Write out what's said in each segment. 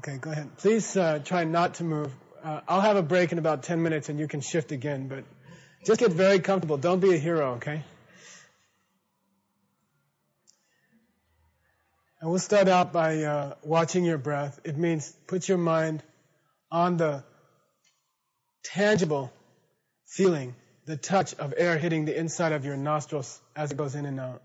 Okay, go ahead. Please try not to move. I'll have a break in about 10 minutes and you can shift again, but just get very comfortable. Don't be a hero, okay? And we'll start out by watching your breath. It means put your mind on the tangible feeling, the touch of air hitting the inside of your nostrils as it goes in and out.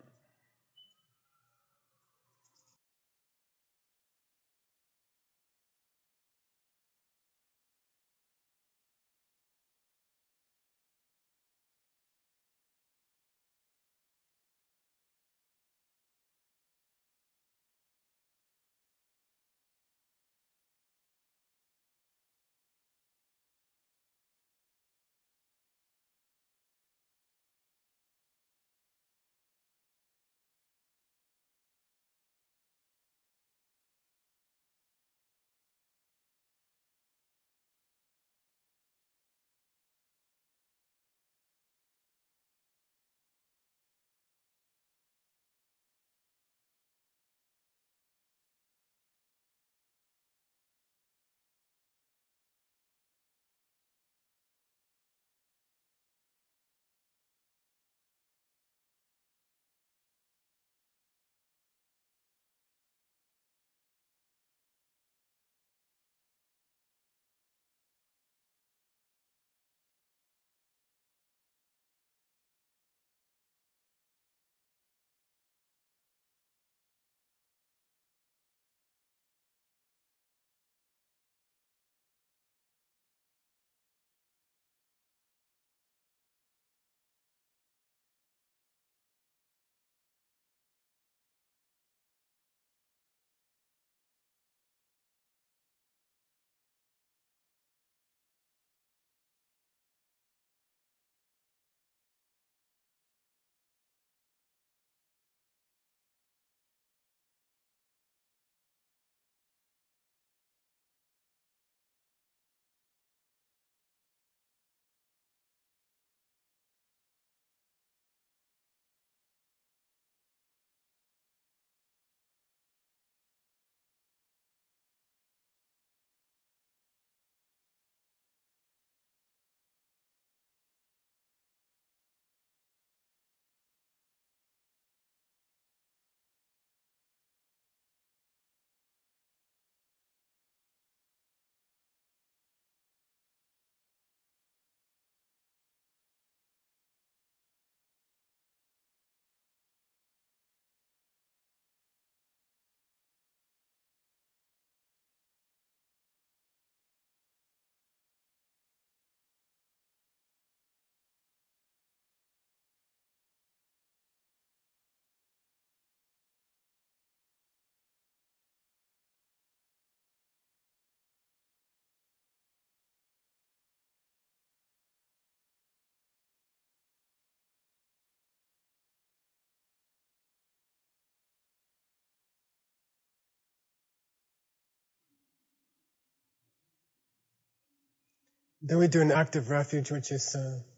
Then we do an active refuge, which is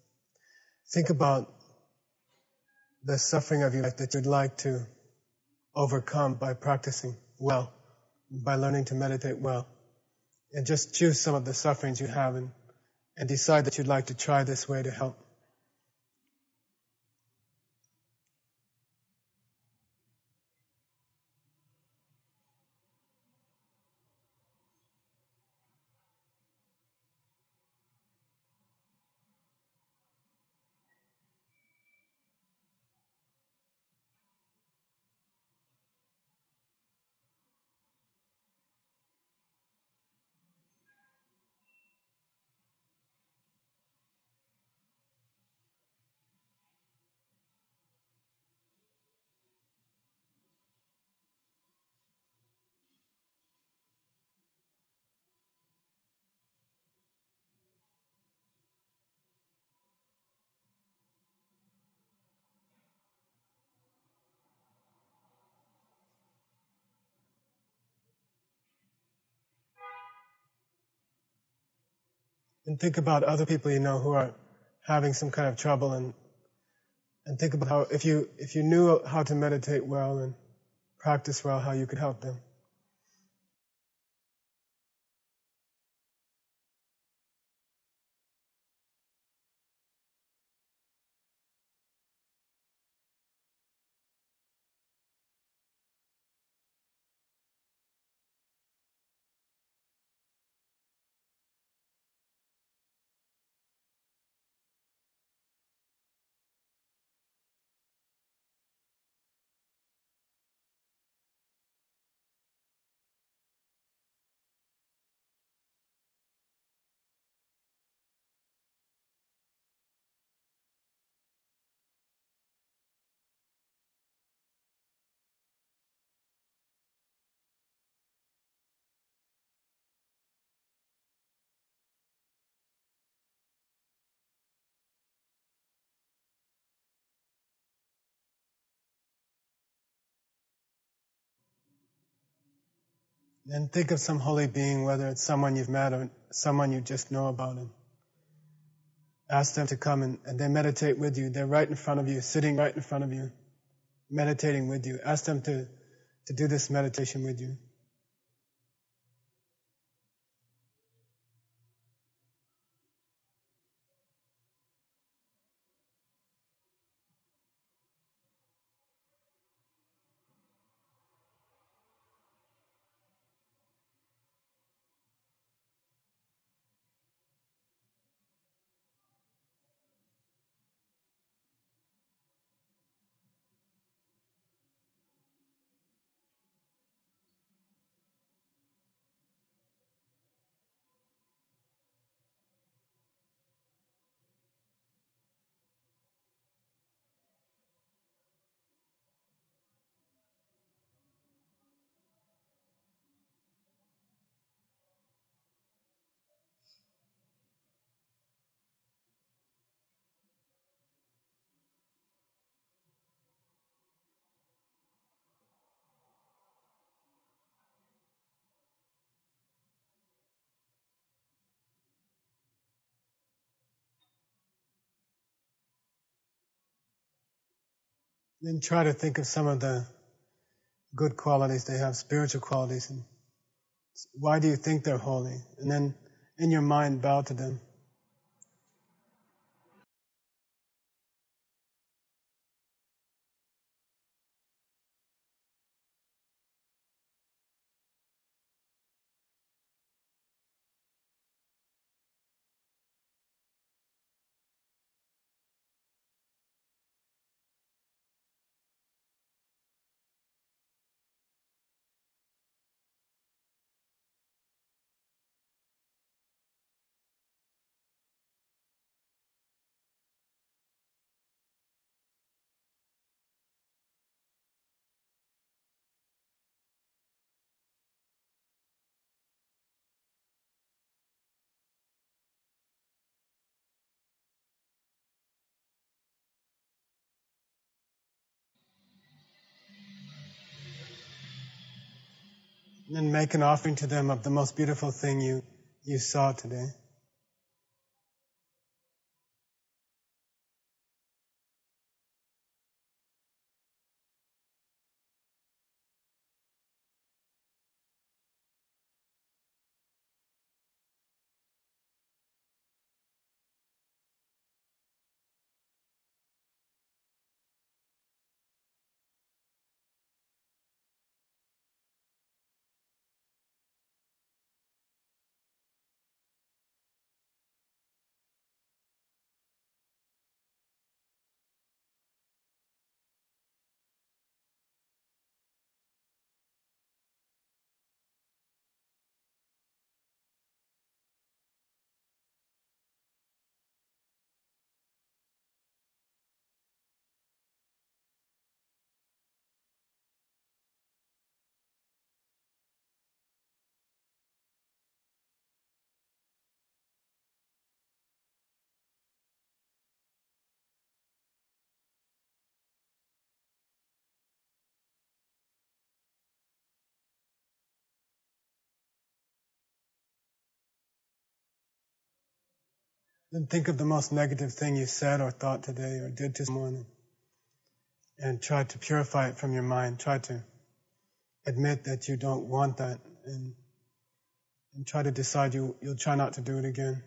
think about the suffering of your life that you'd like to overcome by practicing well, by learning to meditate well. And just choose some of the sufferings you have and decide that you'd like to try this way to help. And think about other people you know who are having some kind of trouble and think about how if you knew how to meditate well and practice well, how you could help them. And think of some holy being, whether it's someone you've met or someone you just know about, and ask them to come and they meditate with you. They're right in front of you, sitting right in front of you, meditating with you. Ask them to do this meditation with you. Then try to think of some of the good qualities they have, spiritual qualities, and why do you think they're holy? And then in your mind bow to them. And then make an offering to them of the most beautiful thing you saw today. Then think of the most negative thing you said or thought today or did this morning, and try to purify it from your mind. Try to admit that you don't want that, and try to decide you'll try not to do it again.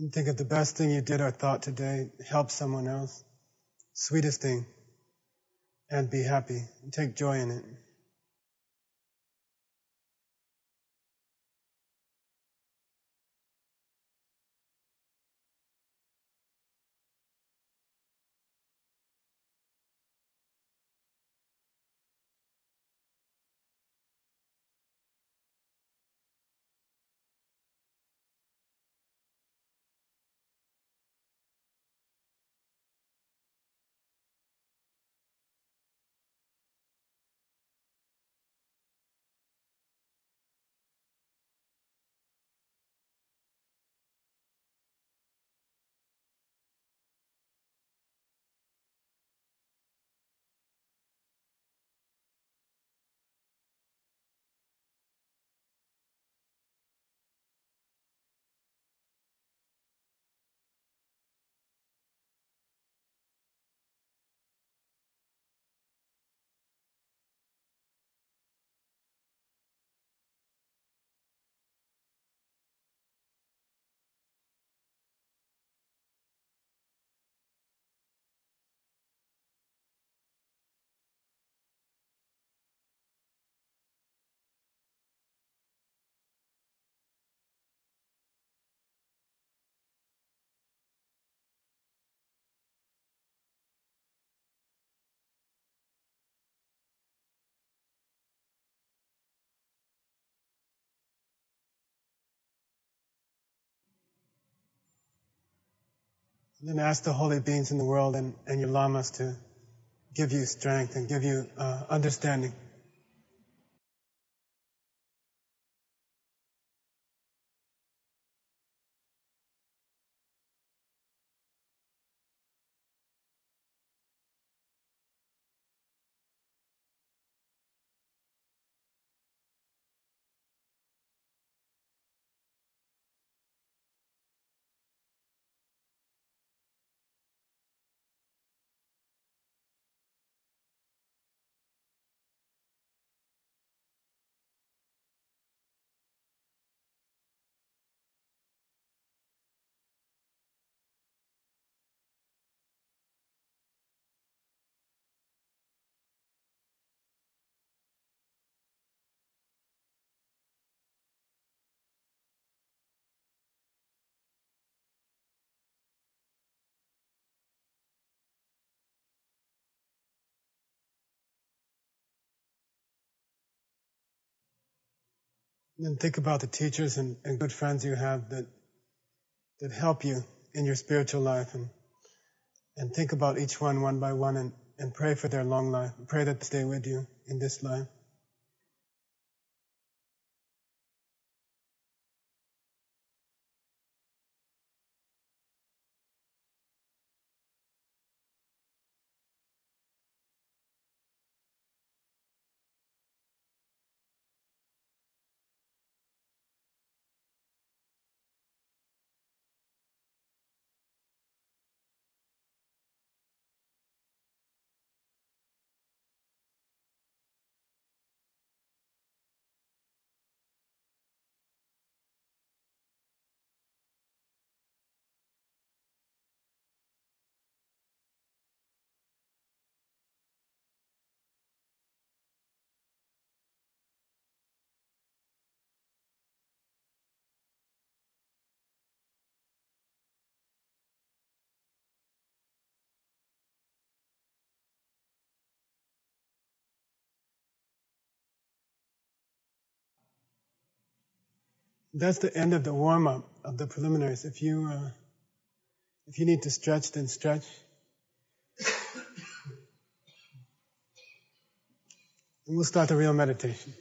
And think of the best thing you did or thought today, help someone else, sweetest thing, and be happy and take joy in it. And then ask the holy beings in the world and your lamas to give you strength and give you understanding. And then think about the teachers and good friends you have that help you in your spiritual life, and think about each one by one, and pray for their long life. Pray that they stay with you in this life. That's the end of the warm-up of the preliminaries. If you need to stretch, then stretch. And we'll start the real meditation.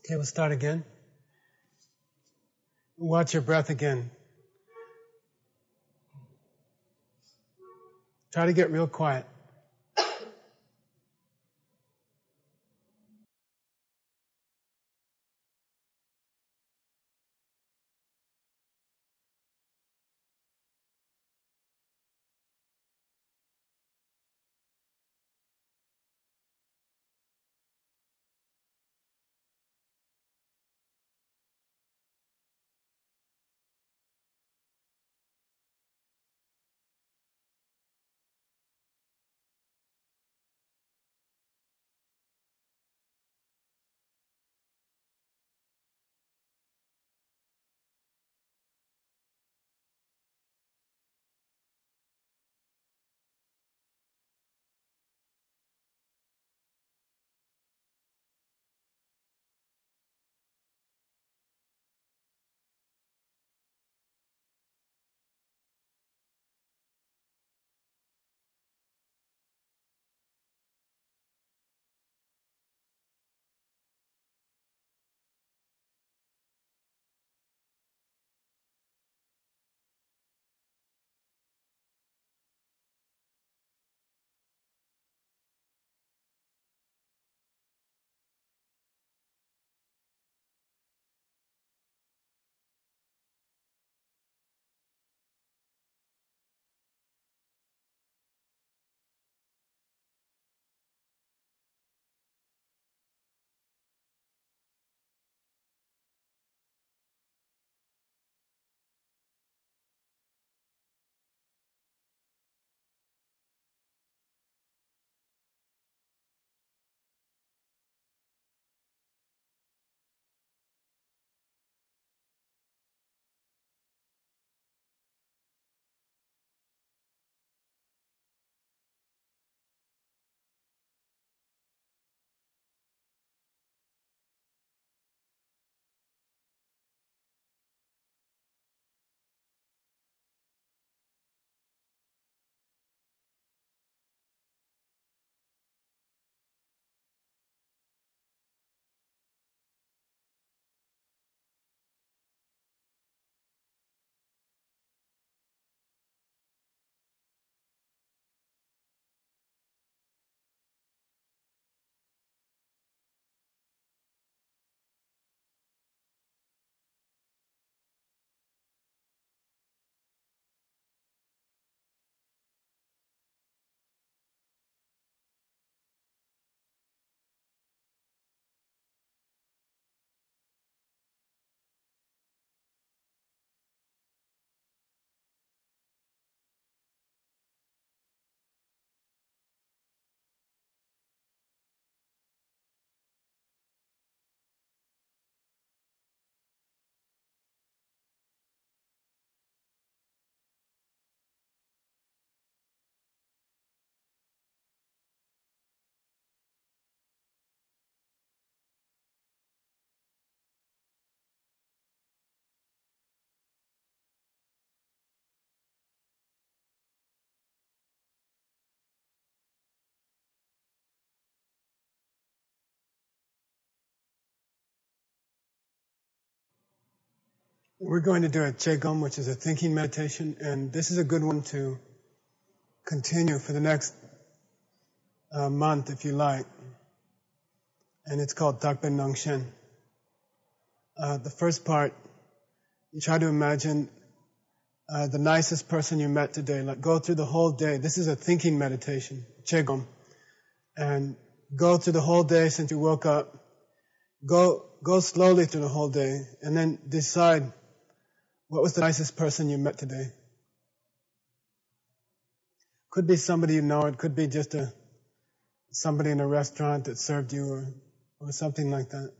Okay, we'll start again. Watch your breath again. Try to get real quiet. We're going to do a Qigong, which is a thinking meditation, and this is a good one to continue for the next month, if you like. And it's called Dakben Nangshen. The first part, you try to imagine the nicest person you met today. Like go through the whole day. This is a thinking meditation, Qigong. And go through the whole day since you woke up. Go slowly through the whole day, and then decide what was the nicest person you met today. Could be somebody you know. It could be just somebody in a restaurant that served you, or something like that.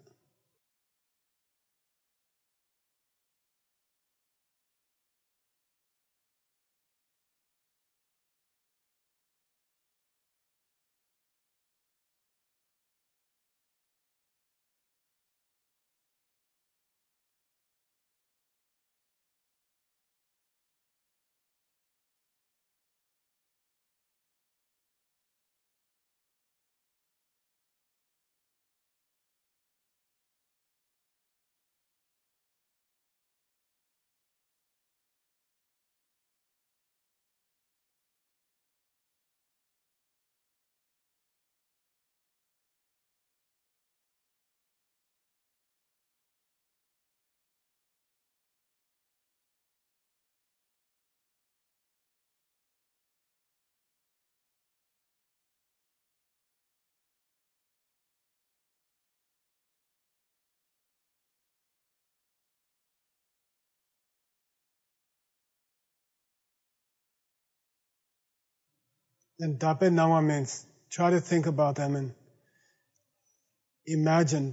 And Dape Nawa means try to think about them and imagine,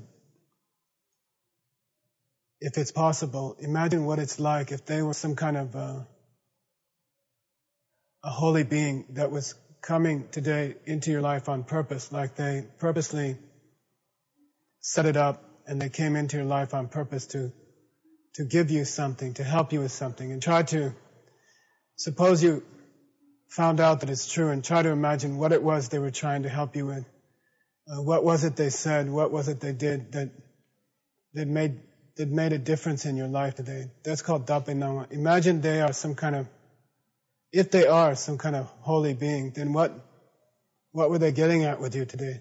if it's possible, imagine what it's like if they were some kind of a holy being that was coming today into your life on purpose, like they purposely set it up and they came into your life on purpose to give you something, to help you with something, and try to, suppose you found out that it's true, and try to imagine what it was they were trying to help you with. What was it they said? What was it they did that made a difference in your life today? That's called Dape Nawa. Imagine they are some kind of, if they are some kind of holy being, then what were they getting at with you today?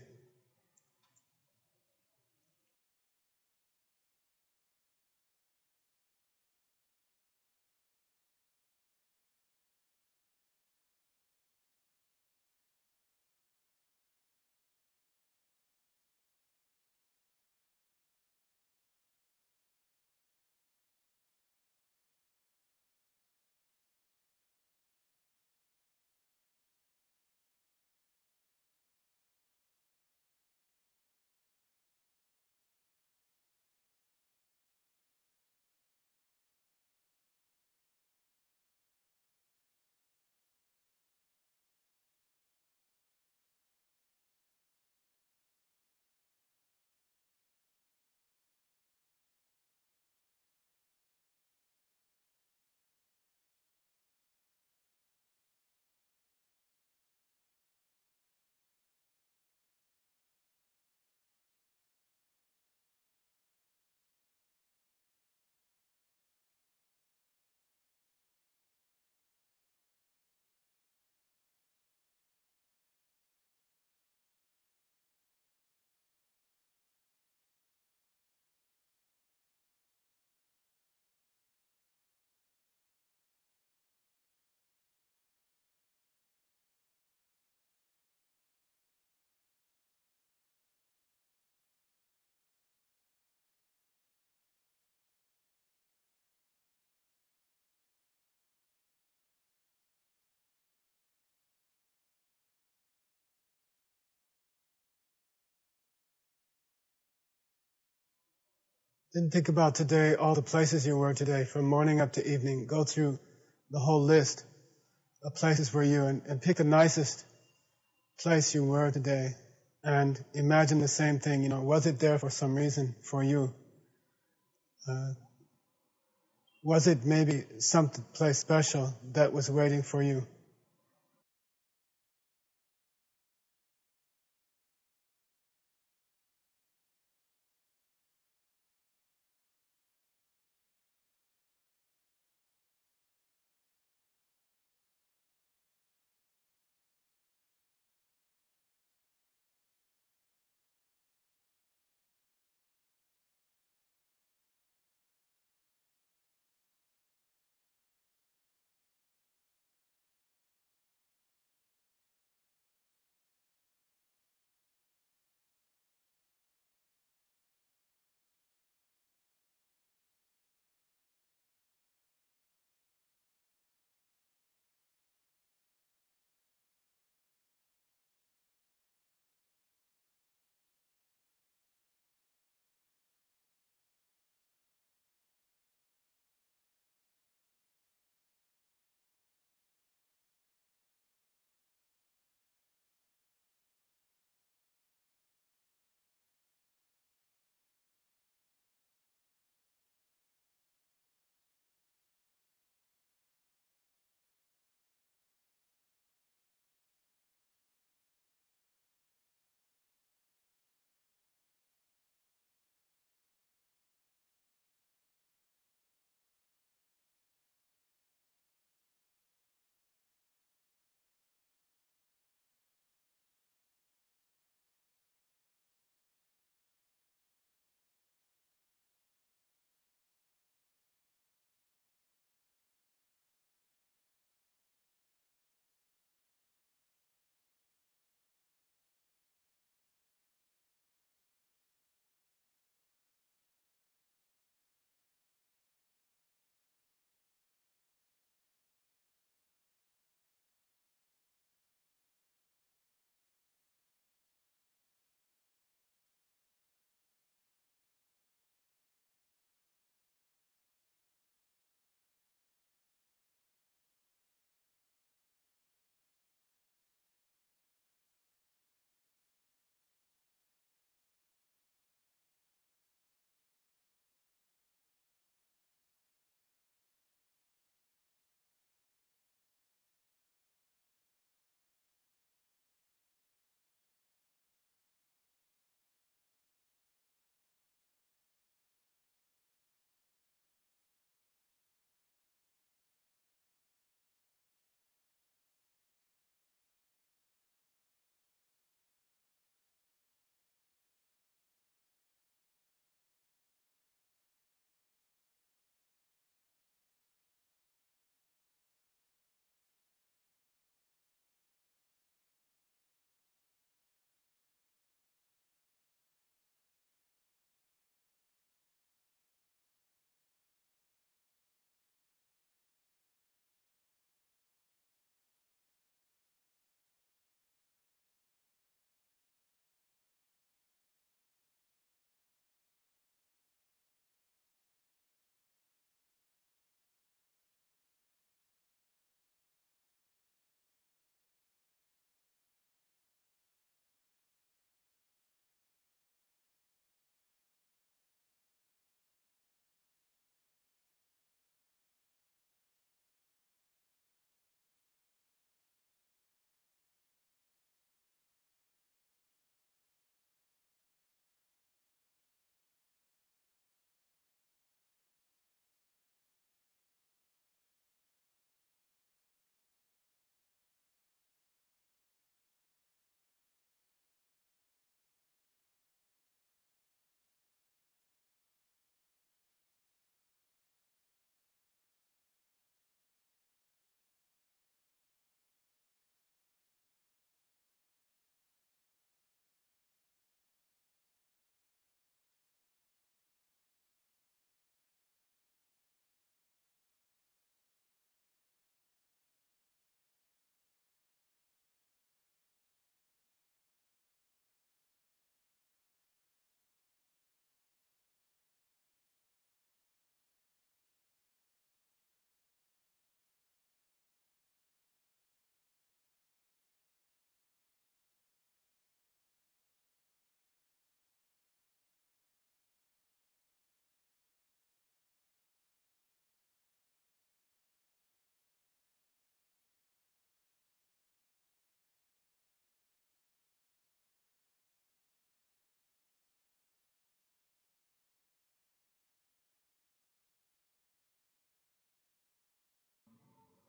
Then think about today, all the places you were today, from morning up to evening. Go through the whole list of places where you, and pick the nicest place you were today. And imagine the same thing, was it there for some reason for you? Was it maybe some place special that was waiting for you?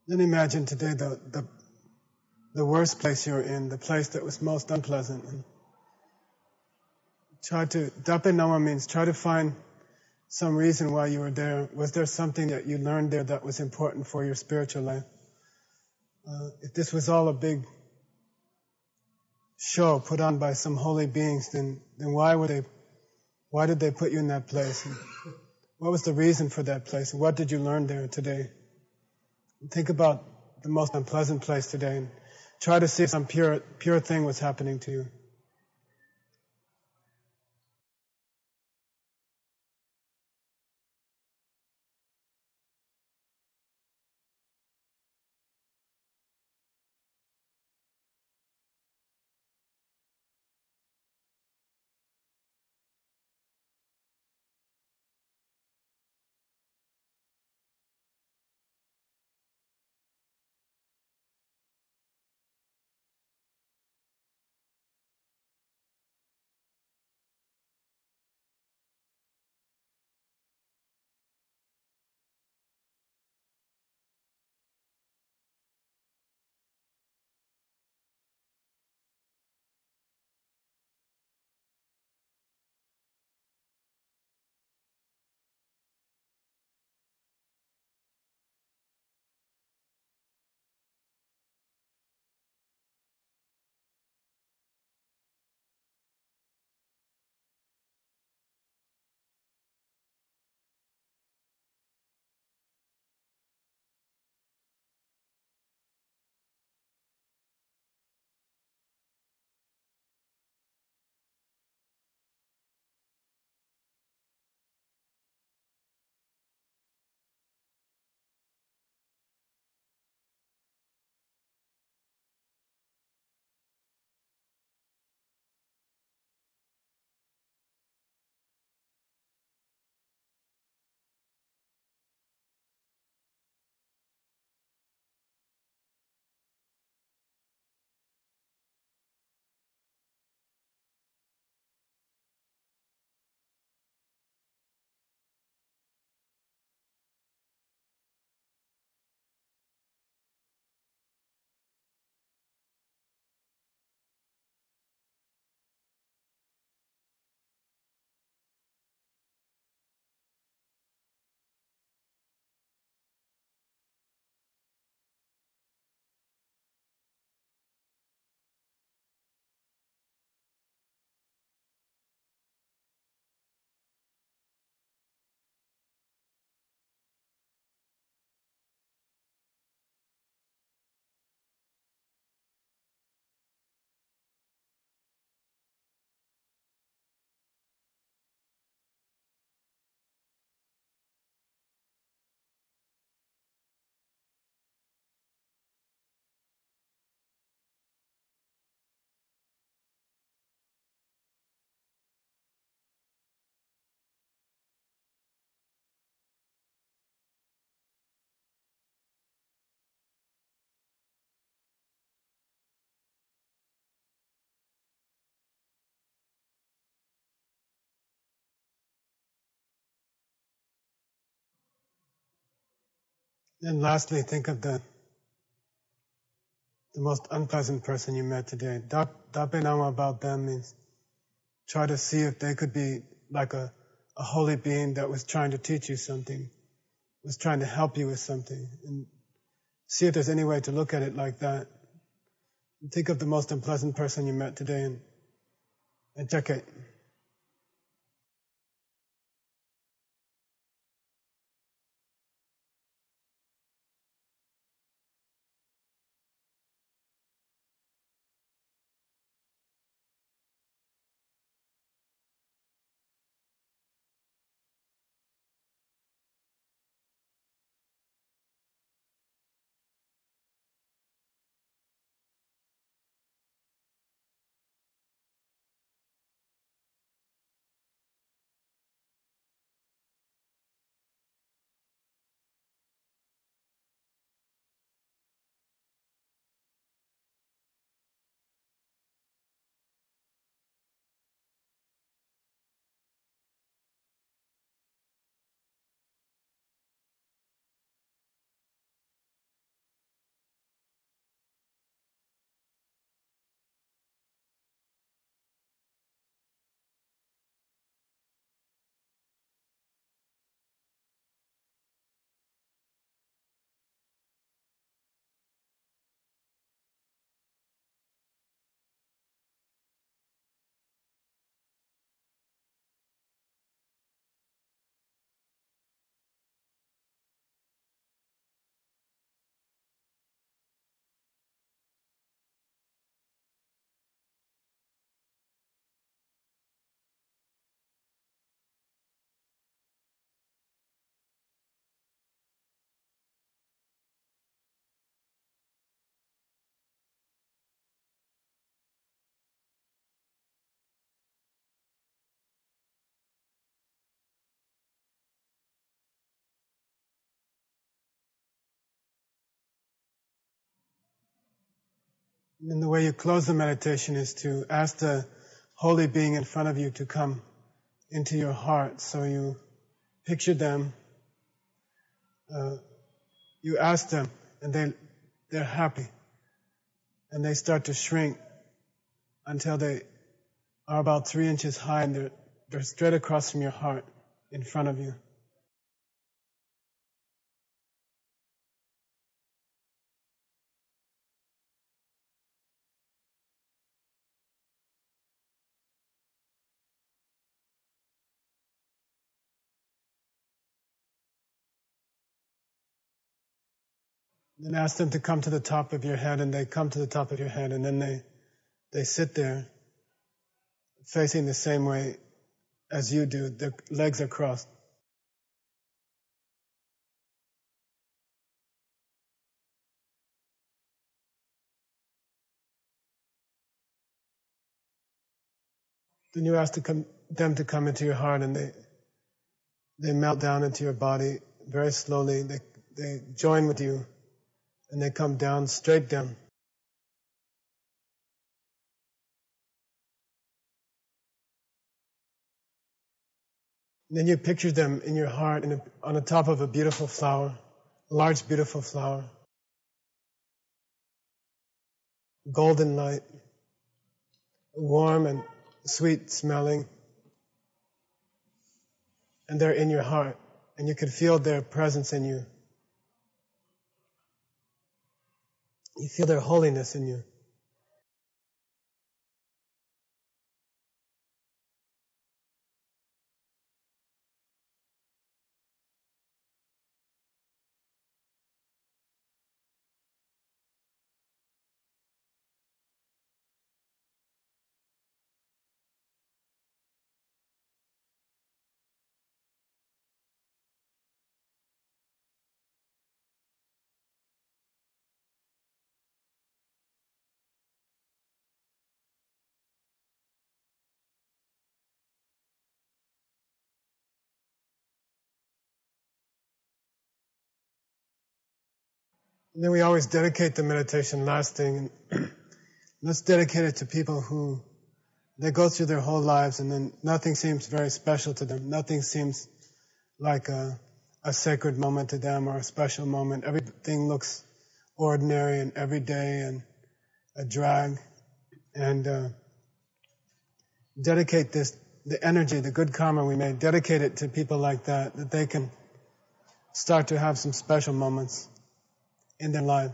Then imagine today the worst place you're in, the place that was most unpleasant. And Dape Nama means try to find some reason why you were there. Was there something that you learned there that was important for your spiritual life? If this was all a big show put on by some holy beings, then why did they put you in that place? And what was the reason for that place? And what did you learn there today? And think about the most unpleasant place today and try to see if some pure thing was happening to you. And lastly, think of the most unpleasant person you met today. Dape Nama about them means try to see if they could be like a holy being that was trying to teach you something, was trying to help you with something. And see if there's any way to look at it like that. And think of the most unpleasant person you met today and check it. And the way you close the meditation is to ask the holy being in front of you to come into your heart. So you picture them, you ask them, and they're happy. And they start to shrink until they are about 3 inches high, and they're straight across from your heart in front of you. Then ask them to come to the top of your head, and they come to the top of your head, and then they sit there facing the same way as you do. Their legs are crossed. Then you ask them to come into your heart, and they melt down into your body very slowly. They join with you, and they come down, straight down. And then you picture them in your heart on the top of a beautiful flower, a large beautiful flower, golden light, warm and sweet smelling, and they're in your heart, and you can feel their presence in you. You feel their holiness in you. And then we always dedicate the meditation last thing. And let's dedicate it to people who they go through their whole lives and then nothing seems very special to them. Nothing seems like a sacred moment to them or a special moment. Everything looks ordinary and everyday and a drag. And dedicate the energy, the good karma we made, dedicate it to people like that they can start to have some special moments in their lives.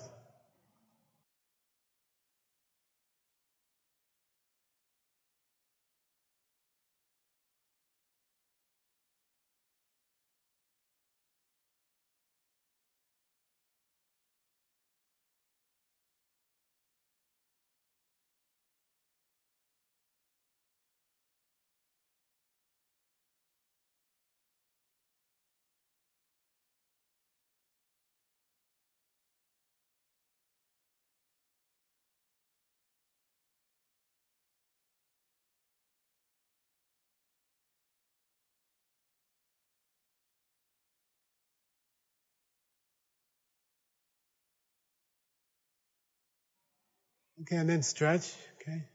Okay, and then stretch, okay?